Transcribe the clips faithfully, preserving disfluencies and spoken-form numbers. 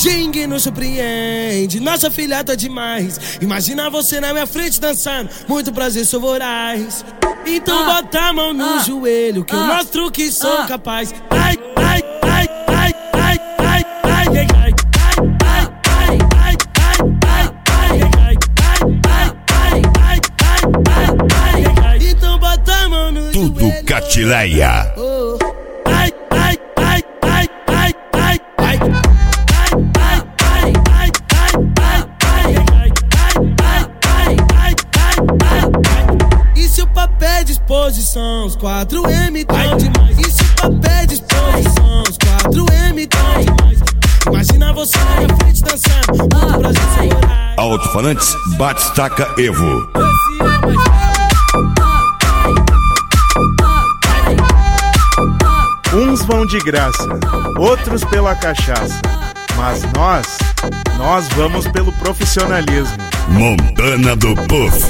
Jingue nos surpreende, nossa filha tá demais. Imagina você na minha frente dançando, muito prazer, sou voraz. Então ah, bota a mão no ah, joelho que ah, eu mostro que sou ah, capaz. Ai, ai, ai, ai, ai, ai, ai, ai, ai. Tudo Catileia. Oh. Ai, ai, ai, ai, ai, ai, ai. E se o papel é disposição, os quatro M tão demais. E se o papel é disposição, os quatro M tão demais. Imagina você na minha frente dançando, muito prazer, senhora. Alto-falantes Batistaca Evo. Uns vão de graça, outros pela cachaça, mas nós, nós vamos pelo profissionalismo. Montana do Puff.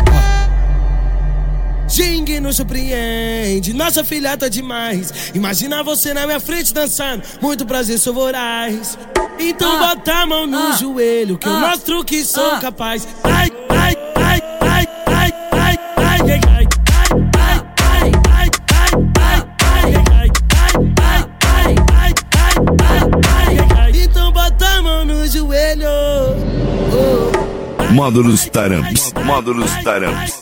Jingue nos surpreende, nossa filha tá demais. Imagina você na minha frente dançando, muito prazer, sou voraz. Então ah, bota a mão no ah, joelho que ah, eu mostro que sou ah, capaz. Ai, ai, ai, ai, ai, ai, ai, ai, ai. Módulos Taramps, Módulos Taramps.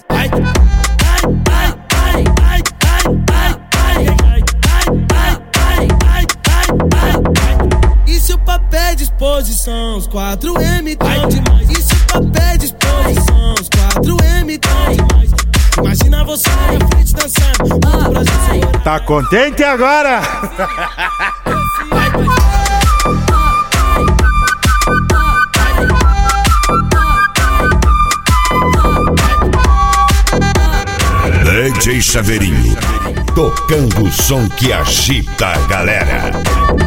E se o papel é disposição, os quatro M tão demais. E se o papel é disposição, os quatro M tão demais. Imagina você na minha frente dançando, muito prazer, senhora. Tá contente agora? D J Chaveirinho, tocando o som que agita a galera.